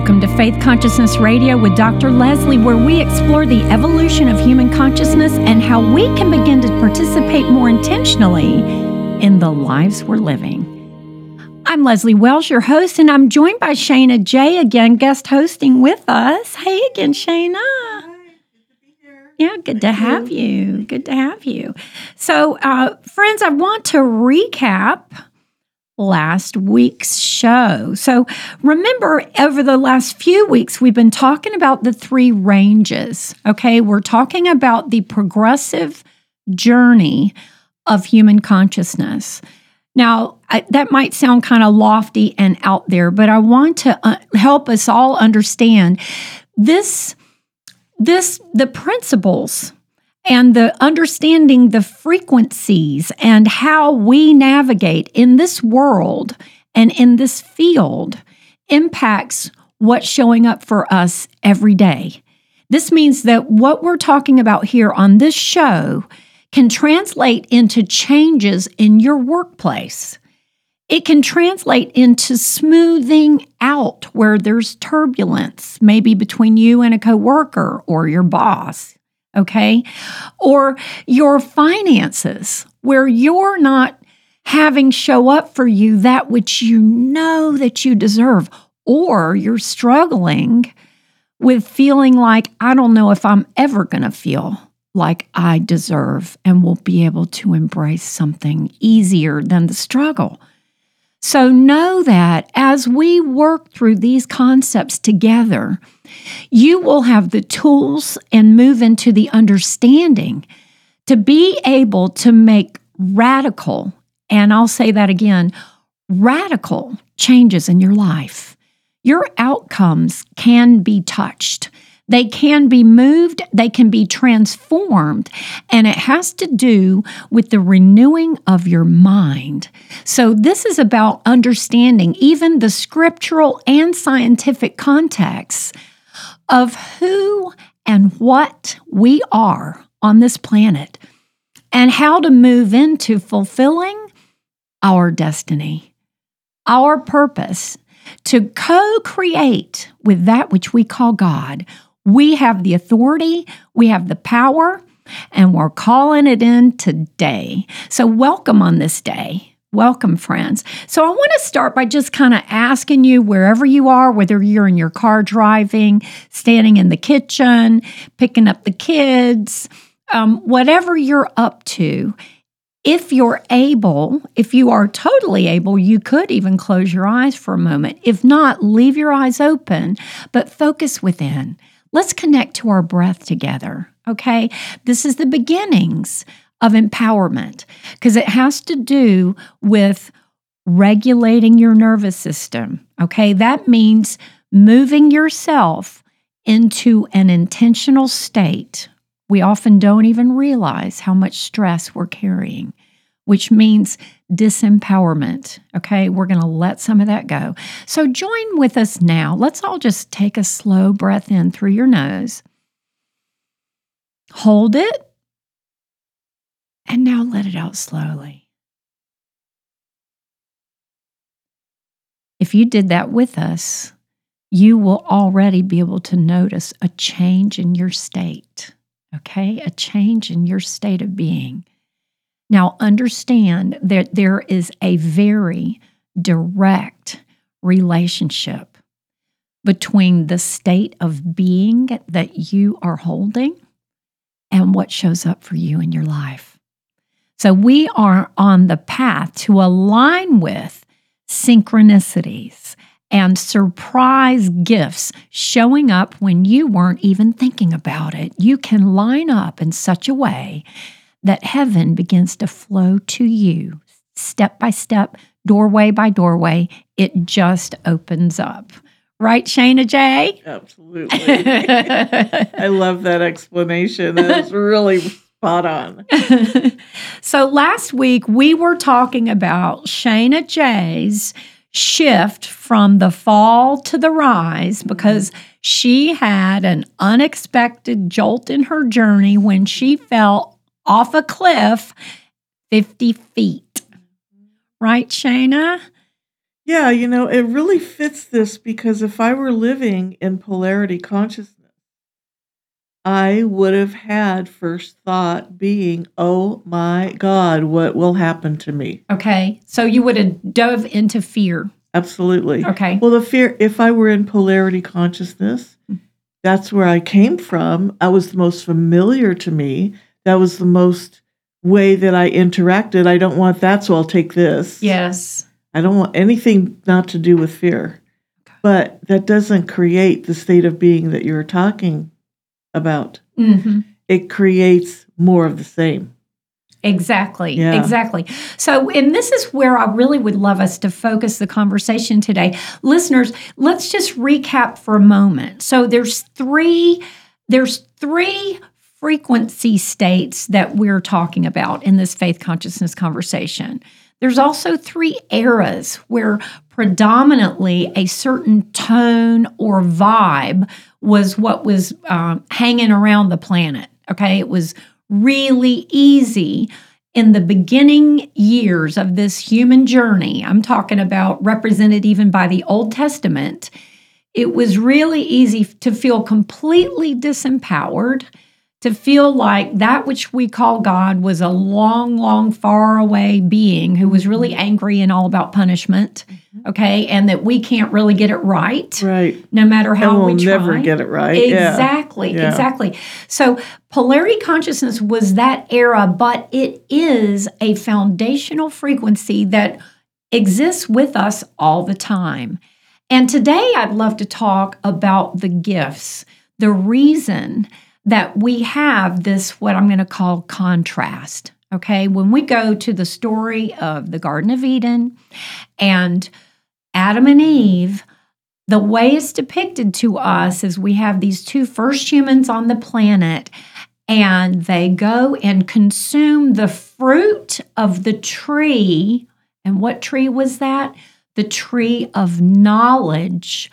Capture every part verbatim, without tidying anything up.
Welcome to Faith Consciousness Radio with Doctor Leslie, where we explore the evolution of human consciousness and how we can begin to participate more intentionally in the lives we're living. I'm Leslie Welsh, your host, and I'm joined by Shana J. again, guest hosting with us. Hey again, Shana. Hi, good to be here. Yeah, good Thank to have you. you. Good to have you. So, uh, friends, I want to recap last week's show. So remember, over the last few weeks, we've been talking about the three ranges, okay? We're talking about the progressive journey of human consciousness. Now, I, that might sound kind of lofty and out there, but I want to uh, help us all understand this, this, the principles and the understanding the frequencies and how we navigate in this world and in this field impacts what's showing up for us every day. This means that what we're talking about here on this show can translate into changes in your workplace. It can translate into smoothing out where there's turbulence, maybe between you and a coworker or your boss. Okay? Or your finances, where you're not having show up for you that which you know that you deserve, or you're struggling with feeling like, I don't know if I'm ever going to feel like I deserve and will be able to embrace something easier than the struggle. So know that as we work through these concepts together, you will have the tools and move into the understanding to be able to make radical, and I'll say that again, radical changes in your life. Your outcomes can be touched. They can be moved, they can be transformed, and it has to do with the renewing of your mind. So this is about understanding even the scriptural and scientific contexts of who and what we are on this planet and how to move into fulfilling our destiny, our purpose, to co-create with that which we call God. We have the authority, we have the power, and we're calling it in today. So welcome on this day. Welcome, friends. So I want to start by just kind of asking you, wherever you are, whether you're in your car driving, standing in the kitchen, picking up the kids, um, whatever you're up to, if you're able, if you are totally able, you could even close your eyes for a moment. If not, leave your eyes open, but focus within. Let's connect to our breath together, okay? This is the beginnings of empowerment because it has to do with regulating your nervous system, okay? That means moving yourself into an intentional state. We often don't even realize how much stress we're carrying, which means disempowerment, okay? We're going to let some of that go. So join with us now. Let's all just take a slow breath in through your nose. Hold it. And now let it out slowly. If you did that with us, you will already be able to notice a change in your state, okay? A change in your state of being. Now, understand that there is a very direct relationship between the state of being that you are holding and what shows up for you in your life. So we are on the path to align with synchronicities and surprise gifts showing up when you weren't even thinking about it. You can line up in such a way that heaven begins to flow to you step by step, doorway by doorway. It just opens up. Right, Shana J? Absolutely. I love that explanation. That was really spot on. So last week, we were talking about Shana J's shift from the fall to the rise because she had an unexpected jolt in her journey when she fell off a cliff fifty feet. Right, Shana? Yeah, you know, it really fits this because if I were living in polarity consciousness, I would have had first thought being, oh my God, what will happen to me? Okay. So you would have dove into fear. Absolutely. Okay. Well, the fear, if I were in polarity consciousness, that's where I came from. I was the most familiar to me. That was the most way that I interacted. I don't want that, so I'll take this. Yes. I don't want anything not to do with fear. Okay. But that doesn't create the state of being that you're talking about. Mm-hmm. It creates more of the same. Exactly. Yeah. Exactly. So, and this is where I really would love us to focus the conversation today. Listeners, let's just recap for a moment. So there's three, there's three frequency states that we're talking about in this faith consciousness conversation. There's also three eras where predominantly a certain tone or vibe was what was um, hanging around the planet. Okay. It was really easy in the beginning years of this human journey. I'm talking about represented even by the Old Testament. It was really easy to feel completely disempowered, to feel like that which we call God was a long, long, far away being who was really angry and all about punishment, okay, and that we can't really get it right, right? No matter how and we'll we try. never get it right. Exactly, yeah. exactly. So polarity consciousness was that era, but it is a foundational frequency that exists with us all the time. And today I'd love to talk about the gifts, the reason that we have this, what I'm going to call contrast. Okay, when we go to the story of the Garden of Eden and Adam and Eve, the way it's depicted to us is we have these two first humans on the planet, and they go and consume the fruit of the tree. And what tree was that? The tree of knowledge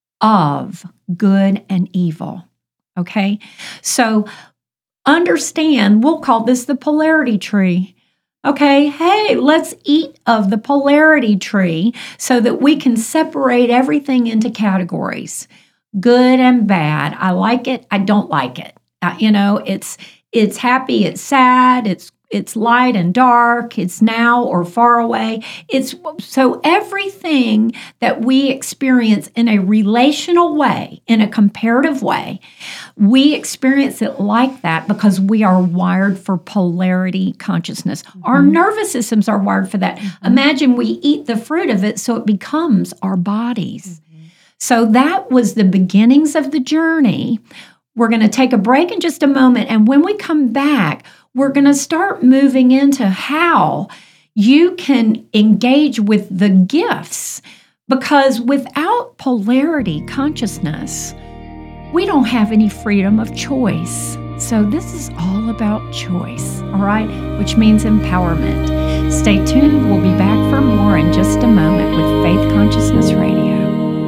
of good and evil. Okay, so understand, we'll call this the polarity tree. Okay, hey, let's eat of the polarity tree so that we can separate everything into categories, good and bad. I like it, I don't like it. Uh, you know, it's it's happy, it's sad, it's it's light and dark, it's now or far away. It's so everything that we experience in a relational way, in a comparative way, we experience it like that because we are wired for polarity consciousness. Mm-hmm. Our nervous systems are wired for that. Mm-hmm. Imagine we eat the fruit of it so it becomes our bodies. Mm-hmm. So that was the beginnings of the journey. We're going to take a break in just a moment, and when we come back, we're going to start moving into how you can engage with the gifts, because without polarity consciousness, we don't have any freedom of choice. So this is all about choice, all right, which means empowerment. Stay tuned. We'll be back for more in just a moment with Faith Consciousness Radio.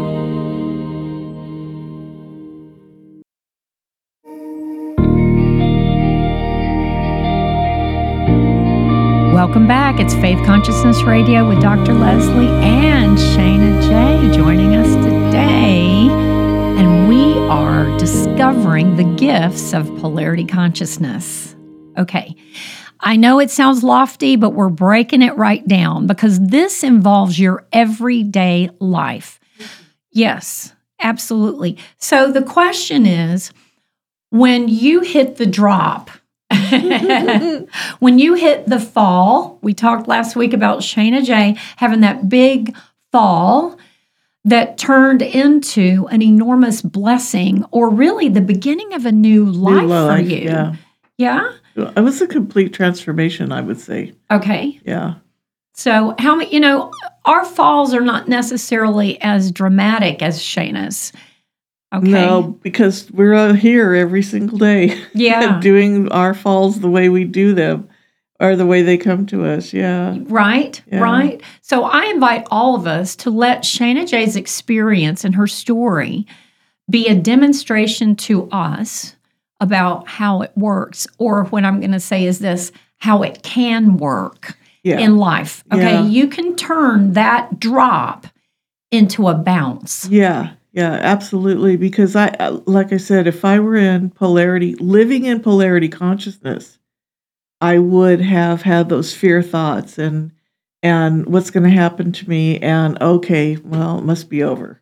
Welcome back. It's Faith Consciousness Radio with Doctor Leslie and Shana J joining us today. And we are discovering the gifts of polarity consciousness. Okay, I know it sounds lofty, but we're breaking it right down because this involves your everyday life. Yes, absolutely. So the question is, when you hit the drop, when you hit the fall, we talked last week about Shana J having that big fall that turned into an enormous blessing, or really the beginning of a new life, new life for you. Yeah. Yeah? It was a complete transformation, I would say. Okay. Yeah. So how many, you know, our falls are not necessarily as dramatic as Shana's. Okay. No, because we're uh, here every single day. Yeah. Doing our falls the way we do them, or the way they come to us. Yeah. Right, yeah. Right. So I invite all of us to let Shana J's experience and her story be a demonstration to us about how it works, or what I'm going to say is this, how it can work yeah. in life. Okay. Yeah. You can turn that drop into a bounce. Yeah, yeah, absolutely. Because I, uh, like I said, if I were in polarity, living in polarity consciousness, I would have had those fear thoughts and and what's going to happen to me, and okay, well, it must be over.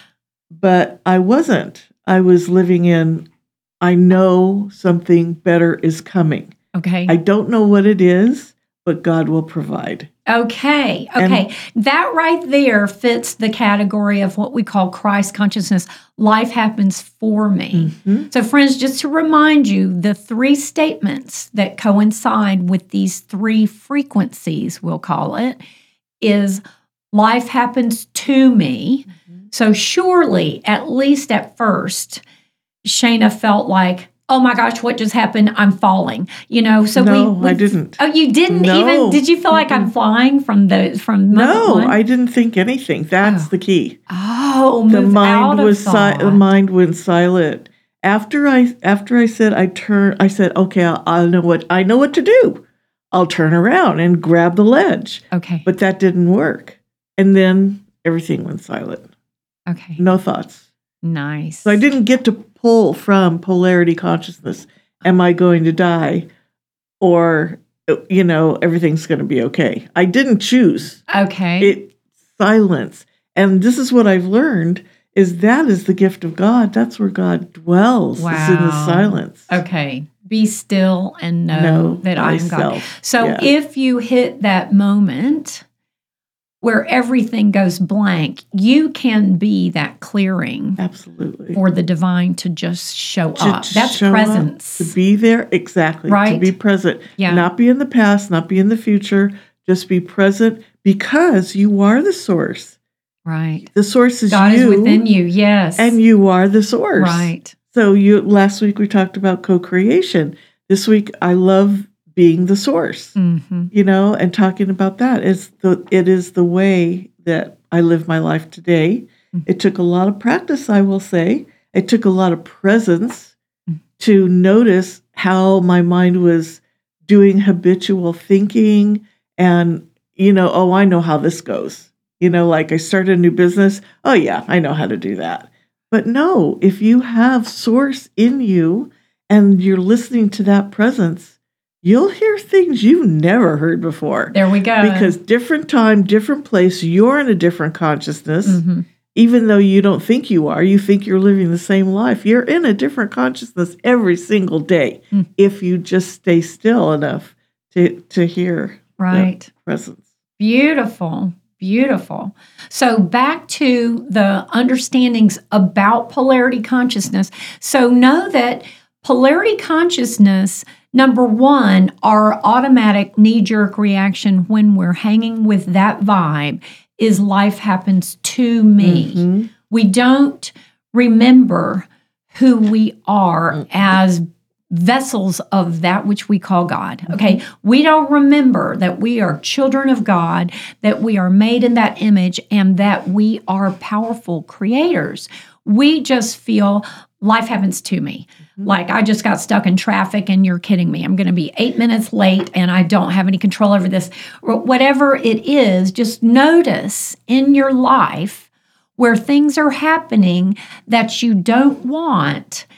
But I wasn't. I was living in, I know something better is coming. Okay. I don't know what it is, but God will provide. Okay. Okay. And that right there fits the category of what we call Christ consciousness. Life happens for me. Mm-hmm. So, friends, just to remind you, the three statements that coincide with these three frequencies, we'll call it, is life happens to me. Mm-hmm. So surely, at least at first, Shana felt like, oh my gosh, what just happened? I'm falling. You know, so no, we, we I didn't. Oh, you didn't no. even? Did you feel like mm-hmm. I'm flying from the from No, one? I didn't think anything. That's oh. the key. Oh, the move mind out was of thought. si- the mind went silent. After I after I said I turn, I said, okay, I'll, I know what I know what to do. I'll turn around and grab the ledge. Okay, but that didn't work. And then everything went silent. Okay, no thoughts. Nice. So I didn't get to pull from polarity consciousness. Am I going to die? Or, you know, everything's going to be okay. I didn't choose. Okay. It silence. And this is what I've learned is that is the gift of God. That's where God dwells. Wow. Is in the silence. Okay. Be still and know, know that I am God. So yeah. if you hit that moment where everything goes blank, you can be that clearing. Absolutely. For the divine to just show to up. That's show presence. Up, to be there, exactly. Right? To be present. Yeah. Not be in the past, not be in the future. Just be present because you are the source. Right. The source is God you. God is within you, yes. And you are the source. Right. So you last week we talked about co-creation. This week I love being the source, mm-hmm. you know, and talking about that. It's the, it is the way that I live my life today. Mm-hmm. It took a lot of practice, I will say. It took a lot of presence mm-hmm. to notice how my mind was doing habitual thinking and, you know, oh, I know how this goes. You know, like I started a new business. Oh, yeah, I know how to do that. But no, if you have source in you and you're listening to that presence, you'll hear things you've never heard before. There we go. Because different time, different place, you're in a different consciousness. Mm-hmm. Even though you don't think you are, you think you're living the same life. You're in a different consciousness every single day mm. if you just stay still enough to, to hear right. the presence. Beautiful. Beautiful. So back to the understandings about polarity consciousness. So know that polarity consciousness, number one, our automatic knee-jerk reaction when we're hanging with that vibe is life happens to me. Mm-hmm. We don't remember who we are mm-hmm. as vessels of that which we call God. Okay. Mm-hmm. We don't remember that we are children of God, that we are made in that image, and that we are powerful creators. We just feel life happens to me. Mm-hmm. Like I just got stuck in traffic and you're kidding me. I'm going to be eight minutes late and I don't have any control over this. Or whatever it is, just notice in your life where things are happening that you don't want,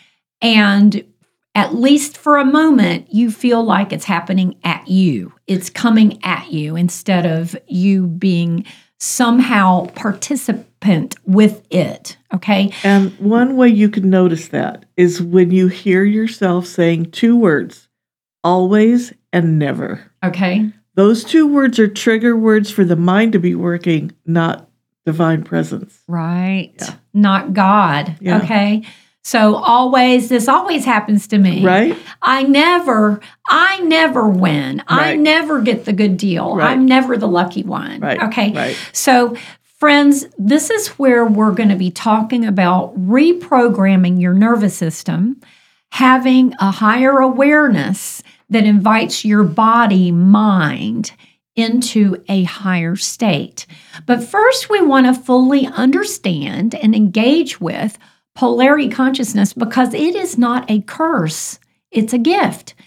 and at least for a moment, you feel like it's happening at you. It's coming at you instead of you being somehow participant with it, okay? And one way you can notice that is when you hear yourself saying two words, always and never. Okay. Those two words are trigger words for the mind to be working, not divine presence. Right. Yeah. Not God, yeah. okay? So always, this always happens to me. Right. I never, I never win. Right. I never get the good deal. Right. I'm never the lucky one. Right. Okay. Right. So friends, this is where we're going to be talking about reprogramming your nervous system, having a higher awareness that invites your body, mind into a higher state. But first, we want to fully understand and engage with polarity consciousness because it is not a curse. It's a gift.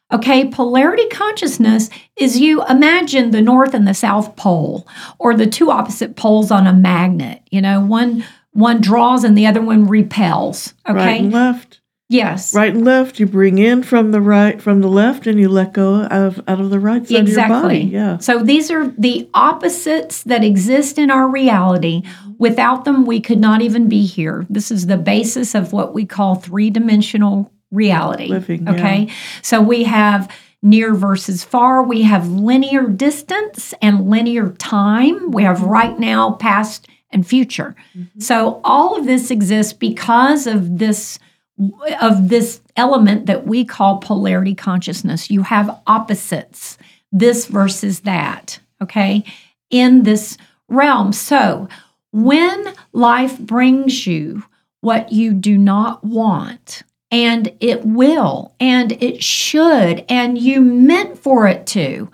Okay, polarity consciousness is you imagine the North and the South Pole, or the two opposite poles on a magnet. You know, one one draws and the other one repels. Okay, Right and left. Yes. Right and left. You bring in from the right, from the left, and you let go out of out of the right side exactly. of your body. Yeah. So these are the opposites that exist in our reality. Without them, we could not even be here. This is the basis of what we call three-dimensional reality. Living, okay? yeah. So we have near versus far. We have linear distance and linear time. We have right now, past, and future. Mm-hmm. So all of this exists because of this of this element that we call polarity consciousness. You have opposites, this versus that, okay, in this realm. So when life brings you what you do not want, and it will, and it should, and you meant for it to,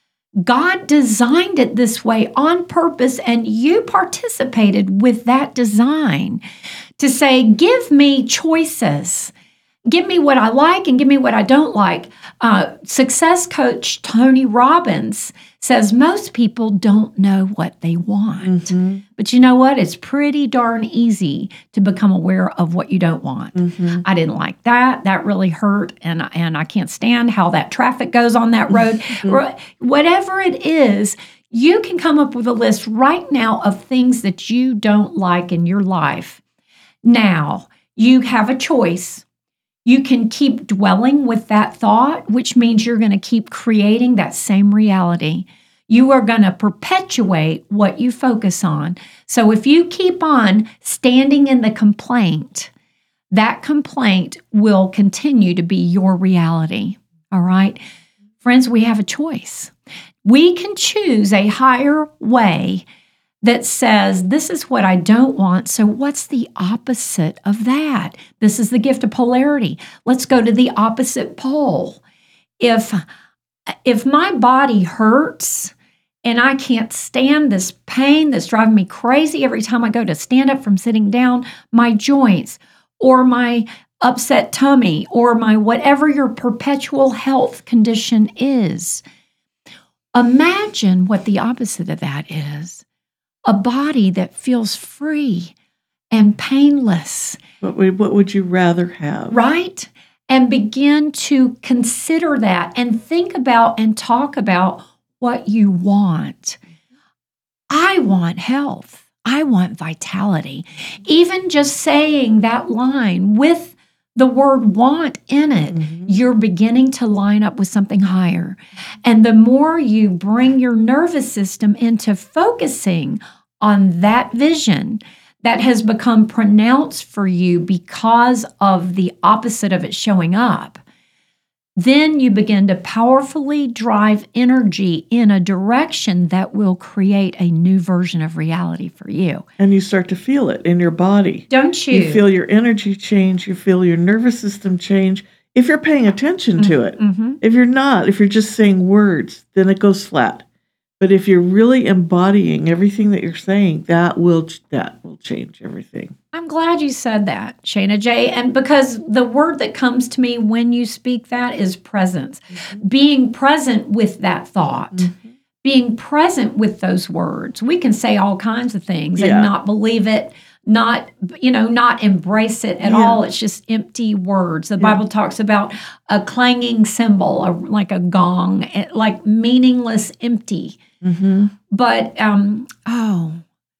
God designed it this way on purpose, and you participated with that design to say, give me choices. Give me what I like and give me what I don't like. Uh, success coach Tony Robbins says most people don't know what they want. Mm-hmm. But you know what? It's pretty darn easy to become aware of what you don't want. Mm-hmm. I didn't like that. That really hurt. And, and I can't stand how that traffic goes on that road. Mm-hmm. Whatever it is, you can come up with a list right now of things that you don't like in your life. Now, you have a choice. You can keep dwelling with that thought, which means you're going to keep creating that same reality. You are going to perpetuate what you focus on. So if you keep on standing in the complaint, that complaint will continue to be your reality. All right? Friends, we have a choice. We can choose a higher way that says, this is what I don't want, so what's the opposite of that? This is the gift of polarity. Let's go to the opposite pole. If, if my body hurts and I can't stand this pain that's driving me crazy every time I go to stand up from sitting down, my joints or my upset tummy or my whatever your perpetual health condition is, imagine what the opposite of that is. A body that feels free and painless. What would, what would you rather have? Right? And begin to consider that and think about and talk about what you want. I want health. I want vitality. Even just saying that line with the word want in it, mm-hmm. you're beginning to line up with something higher. And the more you bring your nervous system into focusing on that vision that has become pronounced for you because of the opposite of it showing up, then you begin to powerfully drive energy in a direction that will create a new version of reality for you. And you start to feel it in your body. Don't you? You feel your energy change. You feel your nervous system change. If you're paying attention mm-hmm. to it. Mm-hmm. If you're not, if you're just saying words, then it goes flat. But if you're really embodying everything that you're saying, that will that will change everything. I'm glad you said that, Shana J. And because the word that comes to me when you speak that is presence. Mm-hmm. Being present with that thought. Mm-hmm. Being present with those words. We can say all kinds of things yeah. and not believe it, not, you know, not embrace it at yeah. all. It's just empty words. The yeah. Bible talks about a clanging cymbal, a, like a gong, like meaningless, empty. Mm-hmm. But, um, oh,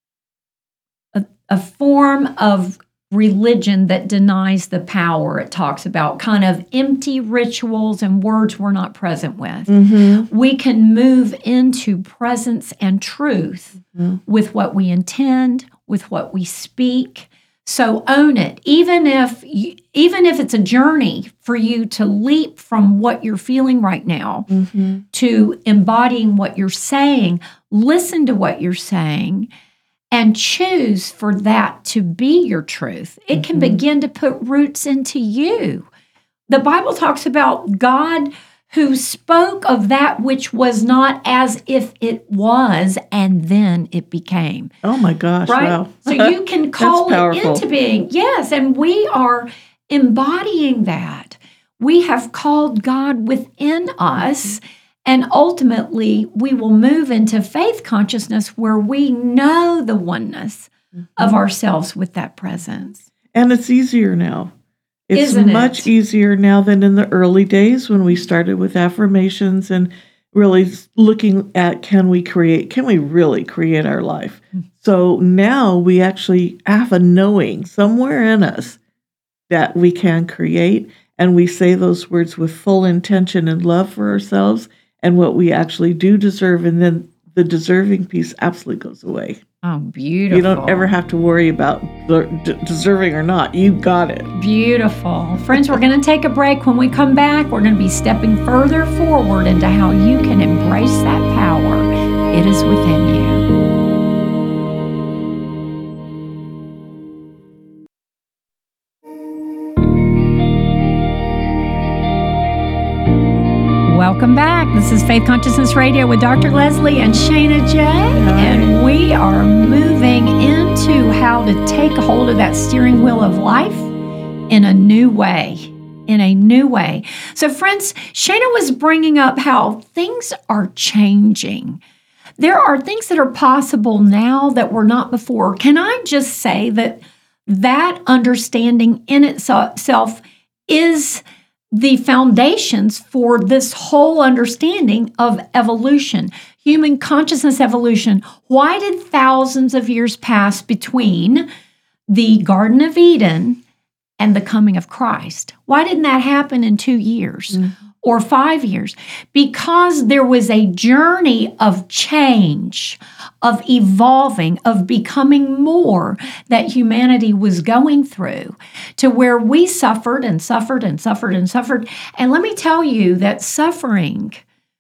a, a form of religion that denies the power. It talks about kind of empty rituals and words we're not present with. Mm-hmm. We can move into presence and truth mm-hmm. with what we intend, with what we speak. So own it, even if you, even if it's a journey for you to leap from what you're feeling right now mm-hmm. to embodying what you're saying. Listen to what you're saying and choose for that to be your truth. It mm-hmm. can begin to put roots into you. The Bible talks about God who spoke of that which was not as if it was, and then it became. Oh my gosh, right? Wow. So you can call it into being. Yes, and we are embodying that. We have called God within us. And ultimately, we will move into faith consciousness where we know the oneness mm-hmm. of ourselves with that presence. And it's easier now. It's Isn't much it? easier now than in the early days when we started with affirmations and really looking at, can we create, can we really create our life? Mm-hmm. So now we actually have a knowing somewhere in us that we can create, and we say those words with full intention and love for ourselves and what we actually do deserve, and then the deserving piece absolutely goes away. Oh, beautiful. You don't ever have to worry about the d- deserving or not. You got it. Beautiful. Friends, we're going to take a break. When we come back, we're going to be stepping further forward into how you can embrace that power. It is within you. Welcome back. This is Faith Consciousness Radio with Doctor Leslie and Shana J. Hi. And we are moving into how to take hold of that steering wheel of life in a new way. In a new way. So, friends, Shana was bringing up how things are changing. There are things that are possible now that were not before. Can I just say that that understanding in itself is the foundations for this whole understanding of evolution, human consciousness evolution. Why did thousands of years pass between the Garden of Eden and the coming of Christ? Why didn't that happen in two years mm-hmm. or five years? Because there was a journey of change, of evolving, of becoming more that humanity was going through, to where we suffered and suffered and suffered and suffered. And let me tell you that suffering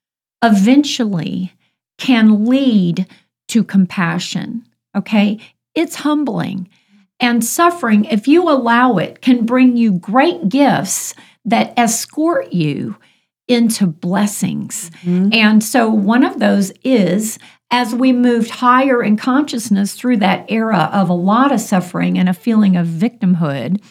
eventually can lead to compassion, okay? It's humbling. And suffering, if you allow it, can bring you great gifts that escort you into blessings. Mm-hmm. And so one of those is, as we moved higher in consciousness through that era of a lot of suffering and a feeling of victimhood,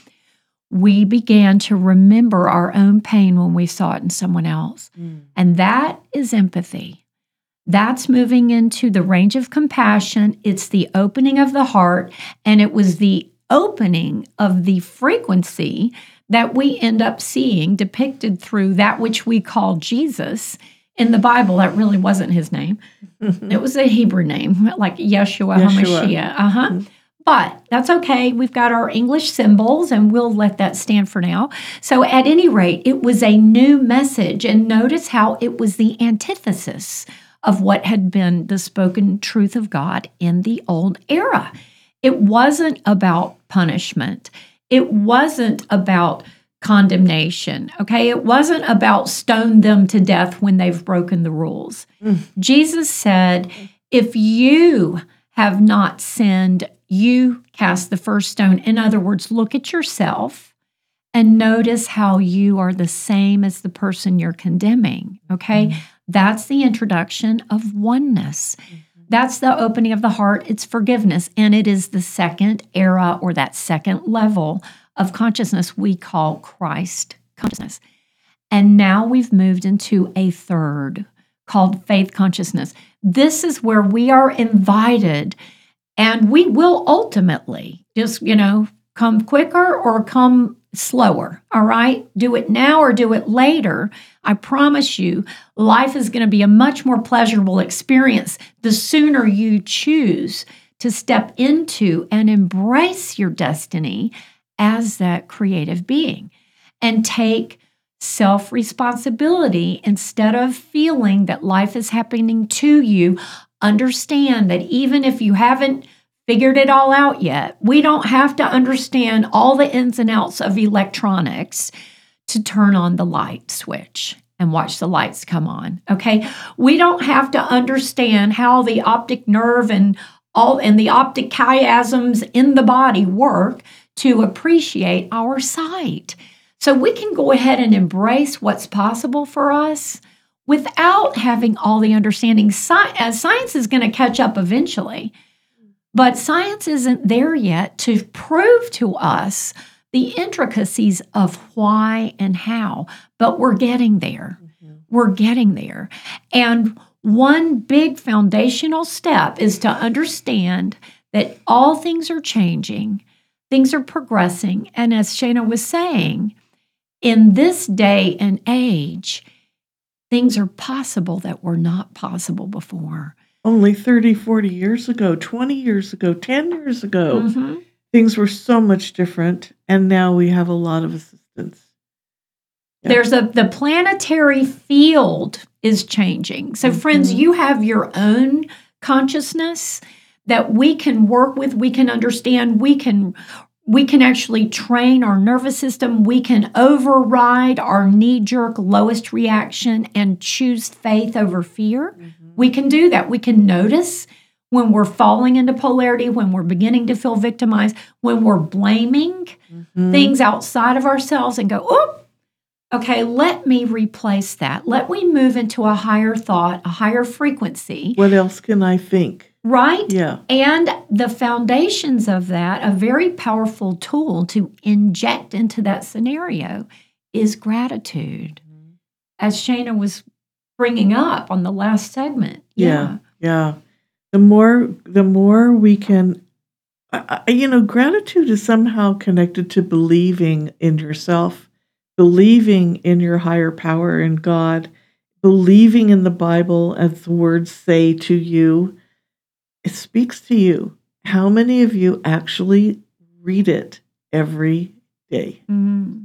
we began to remember our own pain when we saw it in someone else. Mm. And that is empathy. That's moving into the range of compassion. It's the opening of the heart, and it was the opening of the frequency that we end up seeing depicted through that which we call Jesus in the Bible. That really wasn't his name. Mm-hmm. It was a Hebrew name, like Yeshua, Yeshua. HaMashiach. Uh-huh. Mm-hmm. But that's okay. We've got our English symbols, and we'll let that stand for now. So at any rate, it was a new message. And notice how it was the antithesis of what had been the spoken truth of God in the old era. It wasn't about punishment. It wasn't about condemnation, okay? It wasn't about stone them to death when they've broken the rules. Mm. Jesus said, if you have not sinned, you cast the first stone. In other words, look at yourself and notice how you are the same as the person you're condemning, okay? Mm. That's the introduction of oneness. Mm-hmm. That's the opening of the heart. It's forgiveness. And it is the second era, or that second level of consciousness we call Christ consciousness. And now we've moved into a third called faith consciousness. This is where we are invited, and we will ultimately just, you know, come quicker or come slower, all right? Do it now or do it later. I promise you, life is going to be a much more pleasurable experience the sooner you choose to step into and embrace your destiny as that creative being and take self-responsibility instead of feeling that life is happening to you. Understand that even if you haven't figured it all out yet, we don't have to understand all the ins and outs of electronics to turn on the light switch and watch the lights come on, okay? We don't have to understand how the optic nerve and all and the optic chiasms in the body work to appreciate our sight. So we can go ahead and embrace what's possible for us without having all the understanding. Sci- as science is going to catch up eventually, but science isn't there yet to prove to us the intricacies of why and how, but we're getting there. Mm-hmm. We're getting there. And one big foundational step is to understand that all things are changing, things are progressing. And as Shana was saying, in this day and age, things are possible that were not possible before. Only thirty, forty years ago, twenty years ago, ten years ago, Mm-hmm. things were so much different. And now we have a lot of assistance. Yeah. There's a the planetary field is changing. So, Mhm. friends, you have your own consciousness that we can work with, we can understand, we can we can actually train our nervous system, we can override our knee-jerk lowest reaction and choose faith over fear. Mhm. We can do that. We can notice when we're falling into polarity, when we're beginning to feel victimized, when we're blaming Mhm. things outside of ourselves and go, oh, okay, let me replace that. Let me move into a higher thought, a higher frequency, What else can I think? right? Yeah. And the foundations of that, a very powerful tool to inject into that scenario is gratitude. As Shana was bringing up on the last segment. Yeah. Yeah. The more, the more we can, I, I- you know, gratitude is somehow connected to believing in yourself, believing in your higher power in God, believing in the Bible as the words say to you. It speaks to you. How many of you actually read it every day? Mm.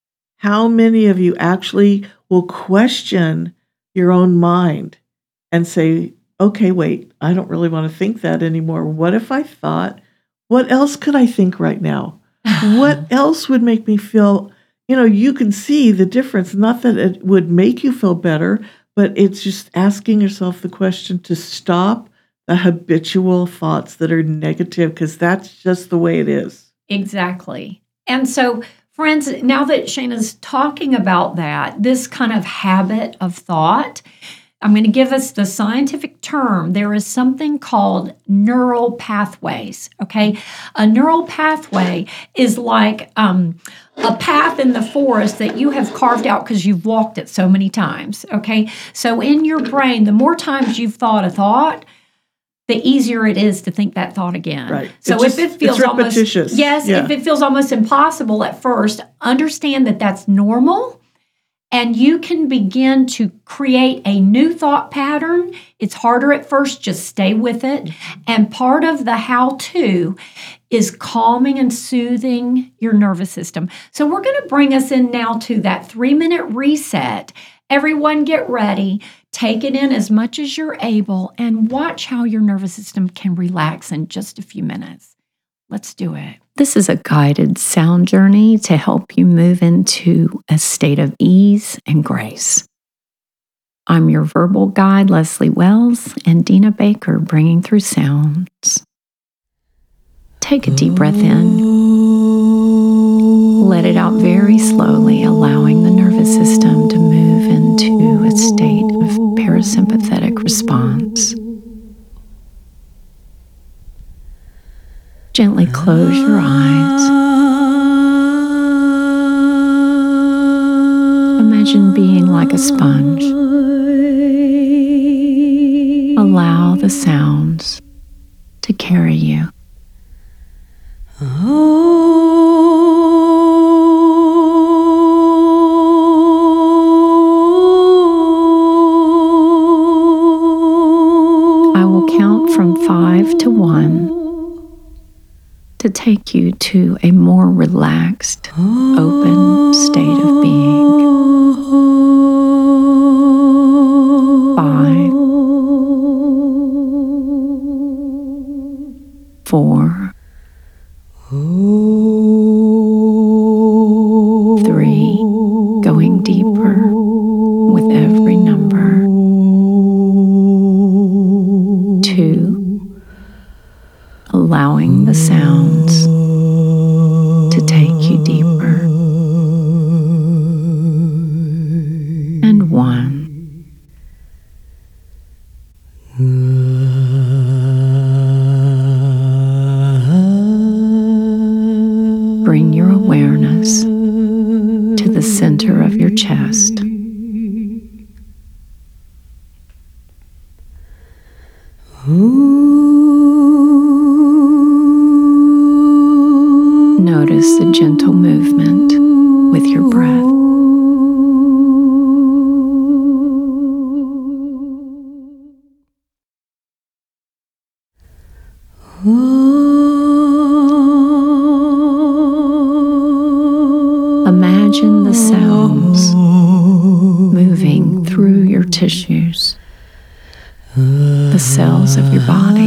How many of you actually will question your own mind and say, okay, wait, I don't really want to think that anymore. What if I thought, what else could I think right now? What else would make me feel, you know, you can see the difference. Not that it would make you feel better, but it's just asking yourself the question to stop the habitual thoughts that are negative, because that's just the way it is. Exactly. And so, friends, now that Shana's talking about that, this kind of habit of thought, I'm going to give us the scientific term. There is something called neural pathways, okay? A neural pathway is like um, a path in the forest that you have carved out because you've walked it so many times, okay? So in your brain, the more times you've thought a thought, the easier it is to think that thought again. Right. So It if just- it feels it's almost repetitious. yes, Yeah. if it feels almost impossible at first, understand that that's normal, and you can begin to create a new thought pattern. It's harder at first, just stay with it. And part of the how-to is calming and soothing your nervous system. So we're going to bring us in now to that three-minute reset. Everyone get ready. Take it in as much as you're able and watch how your nervous system can relax in just a few minutes. Let's do it. This is a guided sound journey to help you move into a state of ease and grace. I'm your verbal guide, Leslie Wells, and Dina Baker, bringing through sounds. Take a deep breath in. Let it out very slowly, allowing the nervous system to move into a state of parasympathetic response. Gently close your eyes. Imagine being like a sponge. Allow the sounds to carry you. I will count from five to one to take you to a more relaxed, open state of being. Five, four, three, going deeper with every number. Two, allowing the sounds to take you deeper. And one. bring your awareness to the center of your chest. Notice the gentle movement with your breath. Imagine the sounds moving through your tissues, the cells of your body,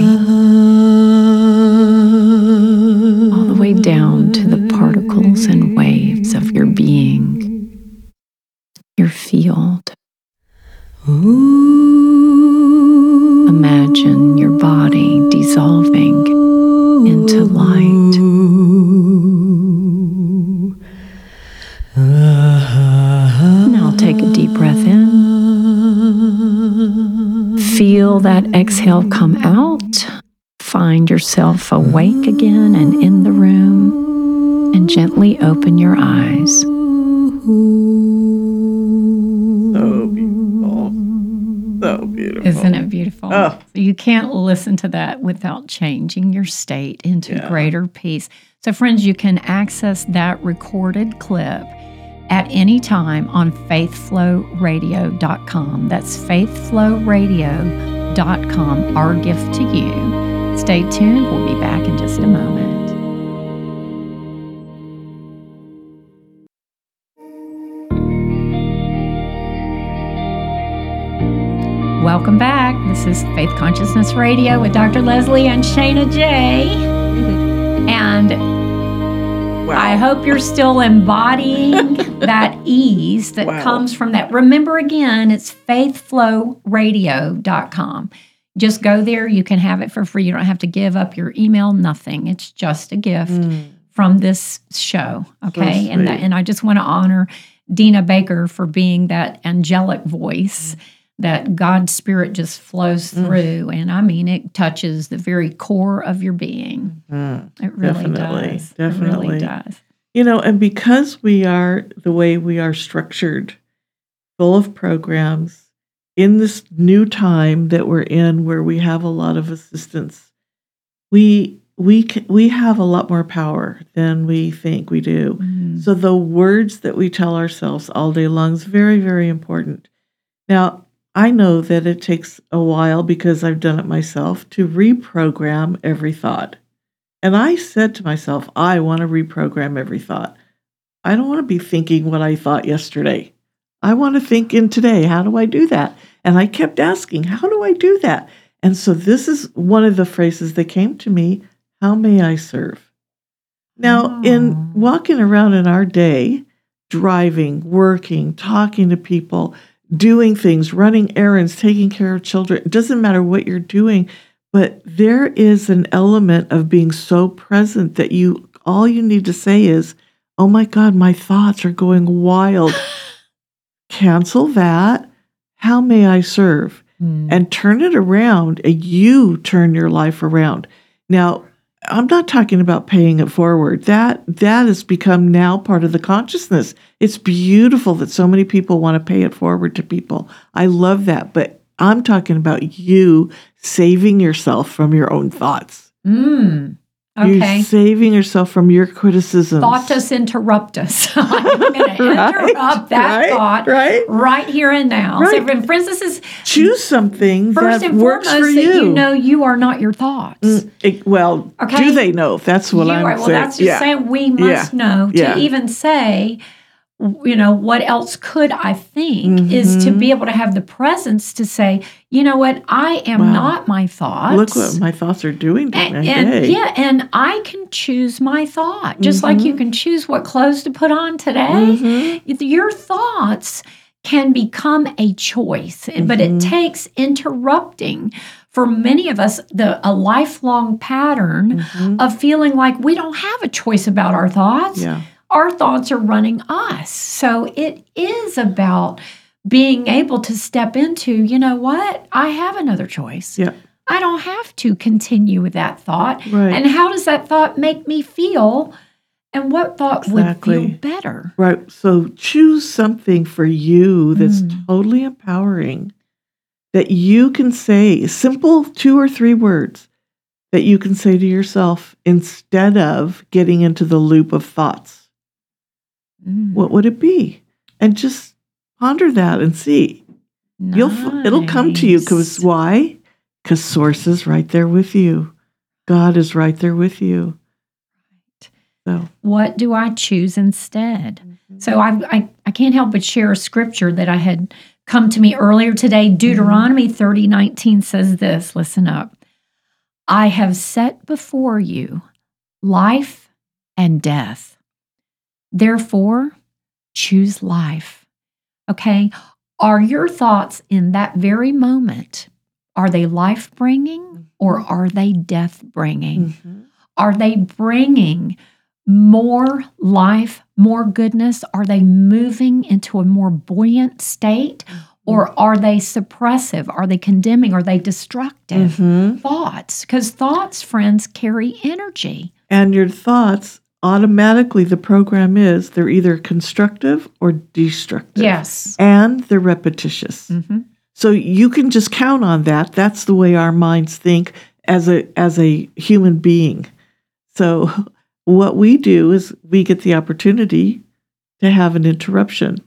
all the way down to the particles and waves of your being, your field. Imagine your body dissolving into light. Now take a deep breath in. Feel that exhale come out. Find yourself awake again and in the room, and gently open your eyes. So beautiful. So beautiful. Isn't it beautiful? Oh. So you can't listen to that without changing your state into Yeah. greater peace. So friends, you can access that recorded clip at any time on faith flow radio dot com. That's faith flow radio dot com, our gift to you. Stay tuned. We'll be back in just a moment. Welcome back. This is Faith Consciousness Radio with Doctor Leslie and Shana J. And Wow. I hope you're still embodying that ease that Wow. comes from that. Remember, again, it's faith flow radio dot com. Just go there. You can have it for free. You don't have to give up your email, nothing. It's just a gift Mm. from this show, okay? and, that, sweet. and I just want to honor Dina Baker for being that angelic voice that God's Spirit just flows Mm. through. And I mean, it touches the very core of your being. Mm. It really Definitely, does. It definitely. really does. You know, and because we are the way we are structured, full of programs, in this new time that we're in where we have a lot of assistance, we we ca- we have a lot more power than we think we do. Mm. So the words that we tell ourselves all day long is very, very important. Now, I know that it takes a while because I've done it myself to reprogram every thought. And I said to myself, I want to reprogram every thought. I don't want to be thinking what I thought yesterday. I want to think in today. How do I do that? And I kept asking, how do I do that? And so this is one of the phrases that came to me, how may I serve? Now, Oh. in walking around in our day, driving, working, talking to people, doing things, running errands, taking care of children, it doesn't matter what you're doing, but there is an element of being so present that you all you need to say is, oh my God, my thoughts are going wild. Cancel that. How may I serve? Mm. And turn it around, and you turn your life around. Now, I'm not talking about paying it forward. That that has become now part of the consciousness. It's beautiful that so many people want to pay it forward to people. I love that. But I'm talking about you saving yourself from your own thoughts. Mm. Okay. You're saving yourself from your criticisms. Thoughtus interruptus. I'm going to interrupt that right, thought right. right here and now. Right. So, when- friends, this is Choose something first that and works foremost for you. that you know you are not your thoughts. Mm, it- well, Okay. do they know? That's what you I'm are, saying. well, that's just yeah. saying we must Yeah. know to Yeah. even say, you know, what else could I think is to Mhm. be able to have the presence to say, you know what, I am Wow. not my thoughts. Look what my thoughts are doing to and, my and day. yeah, and I can choose my thought, just like you Mhm. can choose what clothes to put on today. Mhm. Your thoughts can become a choice, but it Mhm. takes interrupting for many of us the a lifelong pattern Mhm. of feeling like we don't have a choice about our thoughts. Yeah. Our thoughts are running us. So it is about being able to step into, you know what? I have another choice. Yeah. I don't have to continue with that thought. Right. And how does that thought make me feel? And what thought Exactly. would feel better? Right. So choose something for you that's Mm. totally empowering that you can say, simple two or three words that you can say to yourself instead of getting into the loop of thoughts. Mm. What would it be? And just ponder that and see. You'll f- it'll come to you because Nice. why? Because Source is right there with you. God is right there with you. So What do I choose instead? So I, I I can't help but share a scripture that I had come to me earlier today. Deuteronomy thirty nineteen says this. Listen up. I have set before you life and death. Therefore, choose life. Okay? Are your thoughts in that very moment, are they life-bringing or are they death-bringing? Mhm. Are they bringing more life, more goodness? Are they moving into a more buoyant state? Or are they suppressive? Are they condemning? Are they destructive? Mhm. Thoughts. Because thoughts, friends, carry energy. And your thoughts, automatically the program is they're either constructive or destructive. Yes. And they're repetitious. Mm-hmm. So you can just count on that. That's the way our minds think as a as a human being. So what we do is we get the opportunity to have an interruption.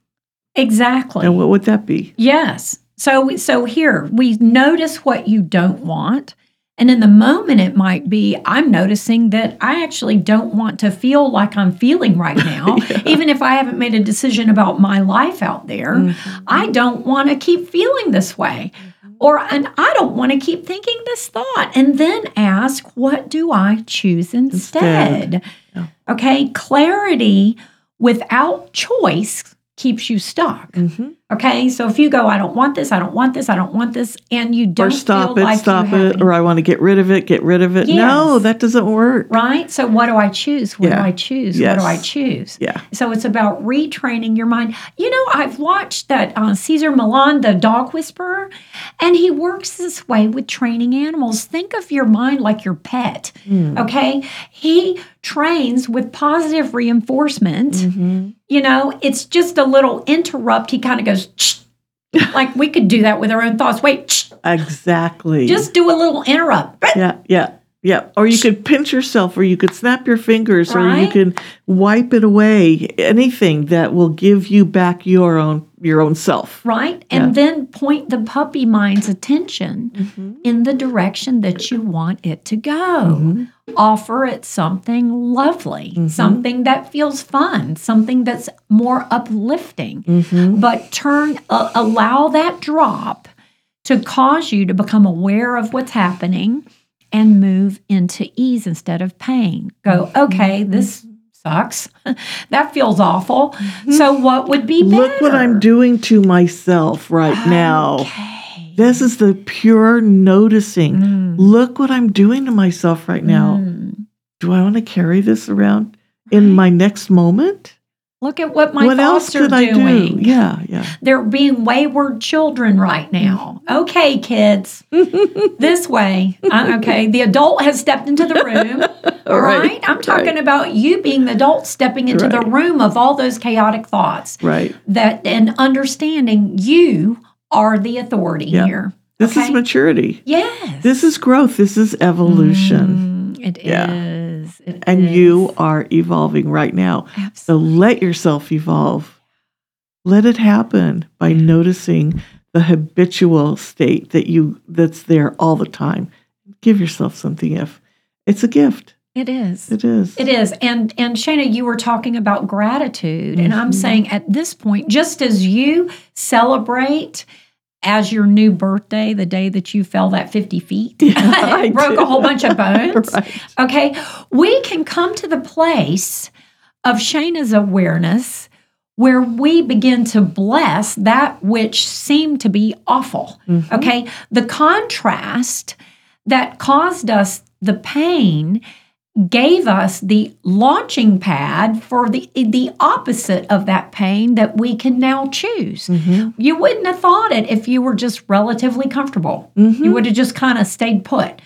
Exactly. And what would that be? Yes. So so here, we notice what you don't want. And in the moment, it might be, I'm noticing that I actually don't want to feel like I'm feeling right now. Yeah. Even if I haven't made a decision about my life out there, Mhm. I don't want to keep feeling this way. Or, and I don't want to keep thinking this thought. And then ask, what do I choose instead? Instead. Yeah. Okay. Clarity without choice keeps you stuck. Mhm. Okay, so if you go, I don't want this, I don't want this, I don't want this, and you don't Or stop feel it, like stop you have it, any- or I want to get rid of it, get rid of it. Yes. No, that doesn't work. right? So what do I choose? What Yeah. do I choose? Yes. What do I choose? Yeah. So it's about retraining your mind. You know, I've watched that uh, Cesar Millan, the dog whisperer, and he works this way with training animals. Think of your mind like your pet. Mm. Okay, he trains with positive reinforcement. Mhm. You know, it's just a little interrupt. He kind of goes, "Shh." Like we could do that with our own thoughts. Wait, shh. Exactly. Just do a little interrupt. yeah, yeah, yeah. Or you could pinch yourself, or you could snap your fingers, or you Right? can wipe it away. Anything that will give you back your own your own self. Right? And Yeah. then point the puppy mind's attention Mhm. in the direction that you want it to go. Mhm. Offer it something lovely, Mhm. something that feels fun, something that's more uplifting. Mhm. But turn, uh, allow that drop to cause you to become aware of what's happening and move into ease instead of pain. Go, okay, this sucks. That feels awful. So what would be better? Look what I'm doing to myself right now. Okay. This is the pure noticing. Mm. Look what I'm doing to myself right now. Mm. Do I want to carry this around in my next moment? Look at what my what else thoughts are could I do? doing. Yeah, yeah. They're being wayward children right now. Okay, kids, this way. Uh, okay, the adult has stepped into the room. All right. Right, I'm talking right. about you being the adult stepping into the Right. room of all those chaotic thoughts. Right. That and understanding you are the authority Yeah. here. This okay? is maturity. Yes. This is growth. This is evolution. Mm, it Yeah. is. It And is. you are evolving right now. So Absolutely. let yourself evolve. Let it happen by noticing the habitual state that you that's there all the time. Give yourself something if it's a gift. It is. It is. It is. And and Shana, you were talking about gratitude. And I'm Mhm. saying at this point, just as you celebrate as your new birthday, the day that you fell that fifty feet, I broke do. a whole bunch of bones. Right. Okay. We can come to the place of Shana's awareness where we begin to bless that which seemed to be awful. Mhm. Okay. The contrast that caused us the pain gave us the launching pad for the the opposite of that pain that we can now choose. Mhm. You wouldn't have thought it if you were just relatively comfortable. Mhm. You would have just kind of stayed put.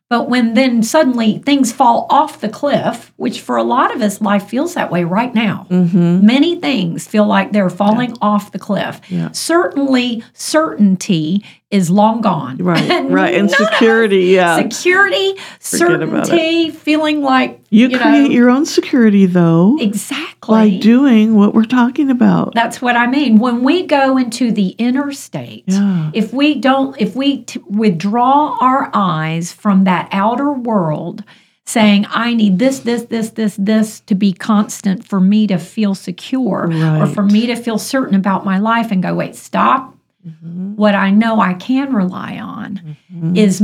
But when then suddenly things fall off the cliff, which for a lot of us, life feels that way right now. Mm-hmm. Many things feel like they're falling Yeah. off the cliff. Yeah. Certainly, certainty is long gone. Right, And right. And none of us- security, yeah. Security, Forget about certainty, feeling like, You, you create know, your own security, though, exactly. by doing what we're talking about. That's what I mean. When we go into the inner state, Yeah. if we don't, if we t- withdraw our eyes from that outer world, saying, I need this, this, this, this, this to be constant for me to feel secure or Right. for me to feel certain about my life, and go, wait, stop. Mm-hmm. What I know I can rely on Mm-hmm. is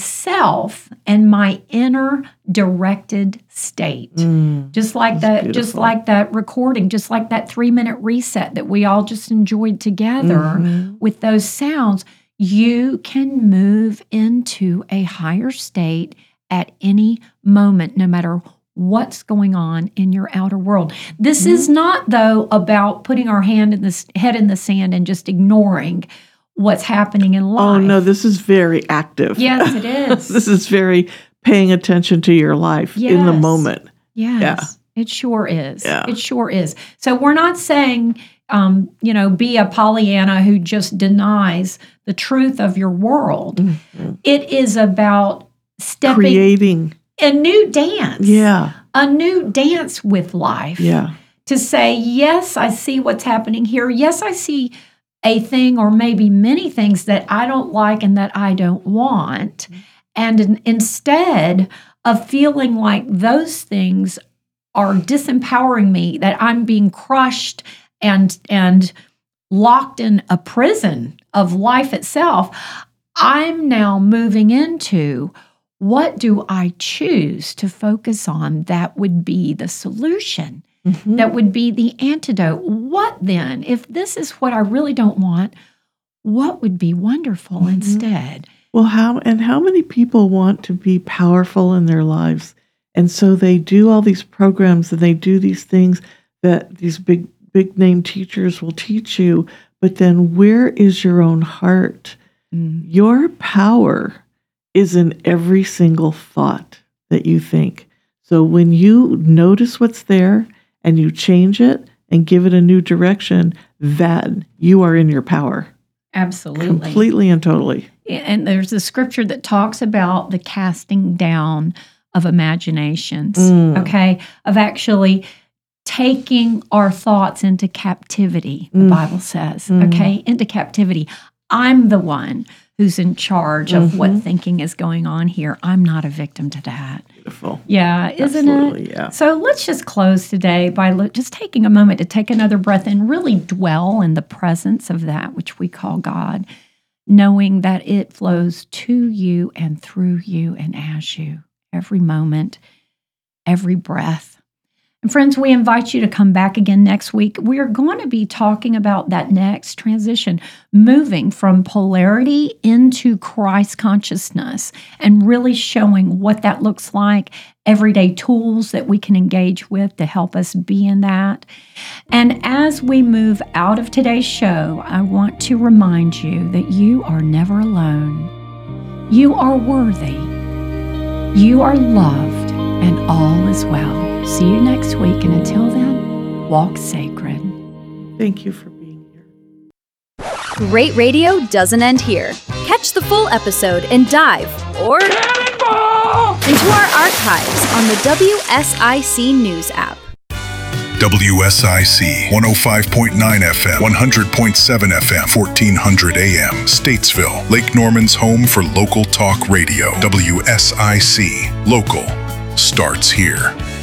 myself and my inner directed state. Mm. Just like That's that, just beautiful. like that recording, just like that three minute reset that we all just enjoyed together Mhm. with those sounds, you can move into a higher state at any moment, no matter what's going on in your outer world. This Mm-hmm. is not, though, about putting our hand in the s- head in the sand and just ignoring what's happening in life. Oh, no, this is very active. Yes, it is. This is very paying attention to your life in the Yes. moment. Yes, Yeah. it sure is. Yeah. It sure is. So we're not saying, um, you know, be a Pollyanna who just denies the truth of your world. Mhm. It is about stepping Creating. a new dance. Yeah. A new dance with life. Yeah. To say, yes, I see what's happening here. Yes, I see a thing or maybe many things that I don't like and that I don't want. And in, instead of feeling like those things are disempowering me, that I'm being crushed and and locked in a prison of life itself, I'm now moving into, what do I choose to focus on that would be the solution? Mhm. That would be the antidote. What then? If this is what I really don't want, what would be wonderful Mhm. instead? Well, how and how many people want to be powerful in their lives? And so they do all these programs and they do these things that these big big name teachers will teach you, but then where is your own heart? Mm. Your power is in every single thought that you think. So when you notice what's there and you change it and give it a new direction, then you are in your power. Absolutely. Completely and totally. And there's a scripture that talks about the casting down of imaginations, Mm. okay, of actually taking our thoughts into captivity, the Mm. Bible says, Mm. okay, into captivity. I'm the one who's in charge of what Mhm. thinking is going on here. I'm not a victim to that. Beautiful. Yeah, isn't Absolutely, it? yeah. So let's just close today by lo- just taking a moment to take another breath and really dwell in the presence of that which we call God, knowing that it flows to you and through you and as you, every moment, every breath. And friends, we invite you to come back again next week. We are going to be talking about that next transition, moving from polarity into Christ consciousness and really showing what that looks like, everyday tools that we can engage with to help us be in that. And as we move out of today's show, I want to remind you that you are never alone. You are worthy. You are loved, and all is well. See you next week, and until then, walk sacred. Thank you for being here. Great radio doesn't end here. Catch the full episode and dive or into our archives on the W S I C News app. W S I C one oh five point nine F M, one hundred point seven F M, fourteen hundred A M, Statesville, Lake Norman's home for local talk radio. W S I C, local starts here.